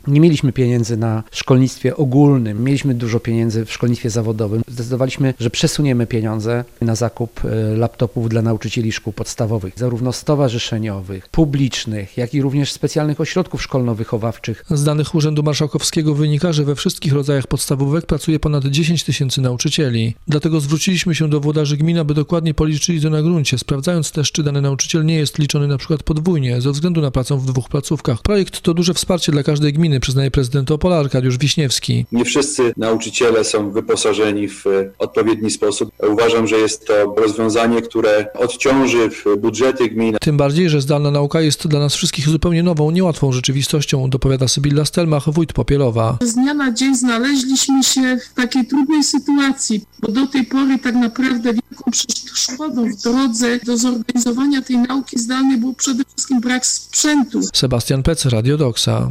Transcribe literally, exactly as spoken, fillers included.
Nie mieliśmy pieniędzy na szkolnictwie ogólnym, mieliśmy dużo pieniędzy w szkolnictwie zawodowym. Zdecydowaliśmy, że przesuniemy pieniądze na zakup laptopów dla nauczycieli szkół podstawowych, zarówno stowarzyszeniowych, publicznych, jak i również specjalnych ośrodków szkolno-wychowawczych. Z danych Urzędu Marszałkowskiego wynika, że we wszystkich rodzajach podstawówek pracuje ponad dziesięć tysięcy nauczycieli. Dlatego zwróciliśmy się do włodarzy gmin, aby dokładnie policzyli to na gruncie, sprawdzając też, czy dany nauczyciel nie jest liczony na przykład podwójnie, ze względu na pracę w dwóch placówkach. Projekt to duże wsparcie dla każdej gminy, przyznaje prezydent Opola Arkadiusz Wiśniewski. Nie wszyscy nauczyciele są wyposażeni w odpowiedni sposób. Uważam, że jest to rozwiązanie, które odciąży budżety gmin. Tym bardziej, że zdalna nauka jest dla nas wszystkich zupełnie nową, niełatwą rzeczywistością, dopowiada Sybilla Stelmach, wójt Popielowa. Z dnia na dzień znaleźliśmy się w takiej trudnej sytuacji, bo do tej pory tak naprawdę wielką przeszkodą w drodze do zorganizowania tej nauki zdalnej był przede wszystkim brak sprzętu. Sebastian Pec, Radio Doksa.